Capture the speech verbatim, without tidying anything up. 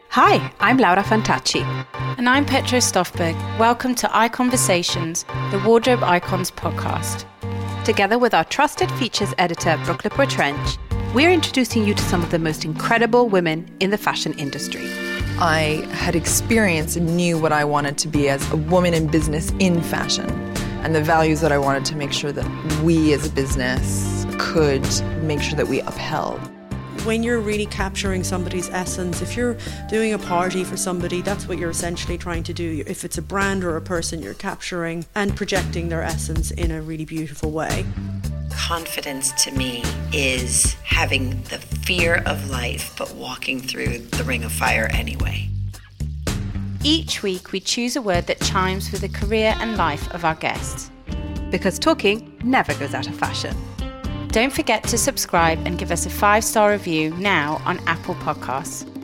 Hi, I'm Laura Fantacci. And I'm Petra Stoffberg. Welcome to iConversations, the Wardrobe Icons podcast. Together with our trusted features editor, Brooke LePoix-Trench, we're introducing you to some of the most incredible women in the fashion industry. I had experienced and knew what I wanted to be as a woman in business in fashion, and the values that I wanted to make sure that we as a business could make sure that we upheld. When you're really capturing somebody's essence, if you're doing a party for somebody, that's what you're essentially trying to do. If it's a brand or a person, you're capturing and projecting their essence in a really beautiful way. Confidence to me is having the fear of life, but walking through the ring of fire anyway. Each week we choose a word that chimes with the career and life of our guests. Because talking never goes out of fashion. Don't forget to subscribe and give us a five-star review now on Apple Podcasts.